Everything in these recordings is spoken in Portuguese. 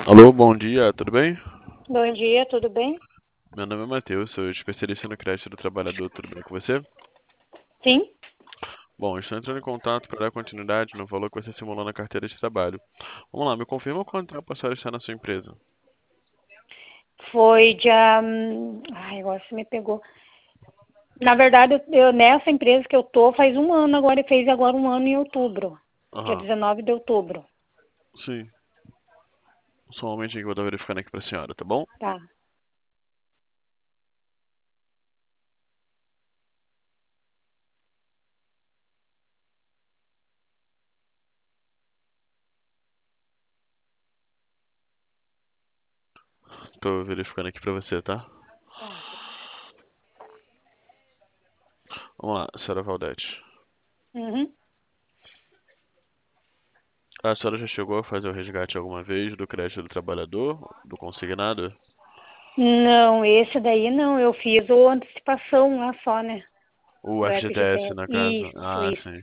Alô, bom dia, tudo bem? Bom dia, tudo bem? Meu nome é Matheus, sou especialista no crédito do trabalhador, tudo bem com você? Sim, Bom, estou entrando em contato para dar continuidade no valor que você simulou na carteira de trabalho. Vamos lá, me confirma quanto tempo a senhora está na sua empresa? foi dia. Ai, agora você me pegou. Na verdade, nessa empresa que eu tô faz um ano agora, e fez agora um ano em outubro, dia Aham, 19 de outubro. sim. Só um momentinho que eu vou estar verificando aqui para a senhora, tá bom? Tá. Estou verificando aqui para você, tá? Tá. Vamos lá, senhora Valdete. Uhum. A senhora já chegou a fazer o resgate alguma vez do crédito do trabalhador, do consignado? Não, esse daí não, eu fiz o antecipação lá só, né? O Do FGTS, FGTS. na casa? Isso, Ah, isso. sim.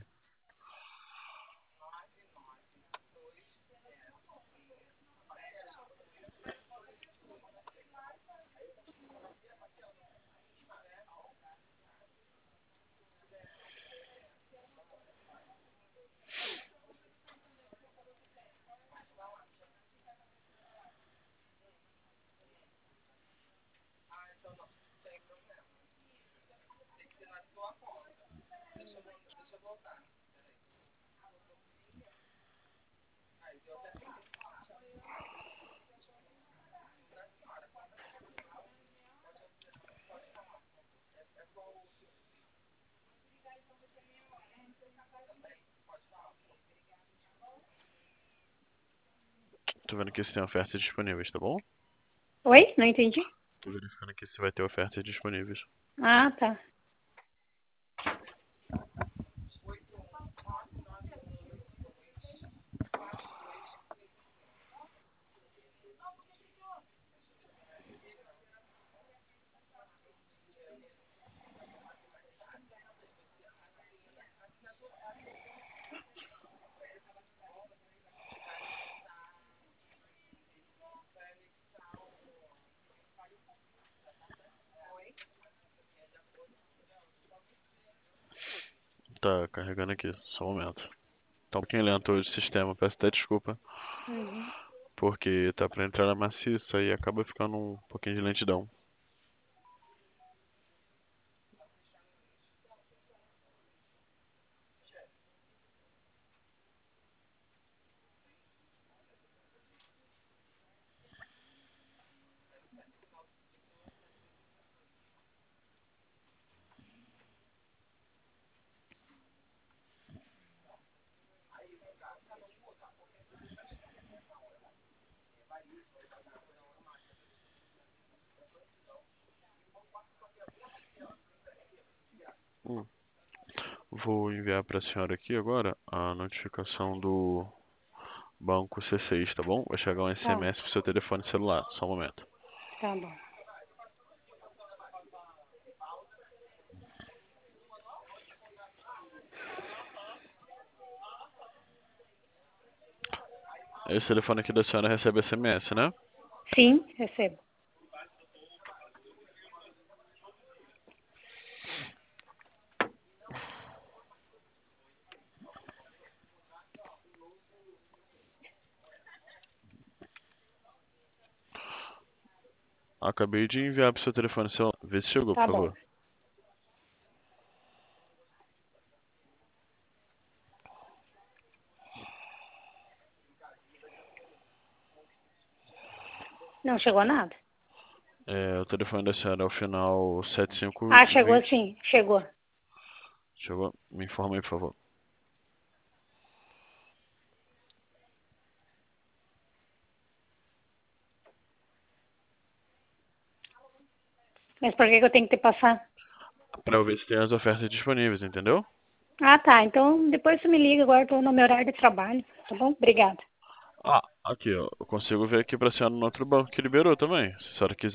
Tô vendo que você tem ofertas disponíveis, tá bom? Oi? Não entendi? Tô verificando aqui se vai ter ofertas disponíveis. Ah, tá. Tá carregando aqui, só um momento. Tá um pouquinho lento hoje o sistema, peço até desculpa, Uhum. porque tá pra entrar na maciça e acaba ficando um pouquinho de lentidão. Hum. Vou enviar pra senhora aqui agora a notificação do banco C6, tá bom? Vai chegar um Tá, SMS pro seu telefone celular, só um momento. tá bom. Esse telefone aqui da senhora recebe SMS, né? Sim, recebo. Acabei de enviar pro seu telefone celular. Vê se chegou, por Tá bom. favor. Não chegou nada? É, o telefone da senhora é o final Ah, chegou 7520. sim, chegou. Chegou? Me informa aí, por favor. Mas por que que eu tenho que te passar? Pra eu ver se tem as ofertas disponíveis, entendeu? Ah, tá. Então depois você me liga, agora estou no meu horário de trabalho, tá bom? Obrigada. Ah, aqui, ó. Eu consigo ver aqui pra senhora no outro banco que liberou também. Se a senhora quiser.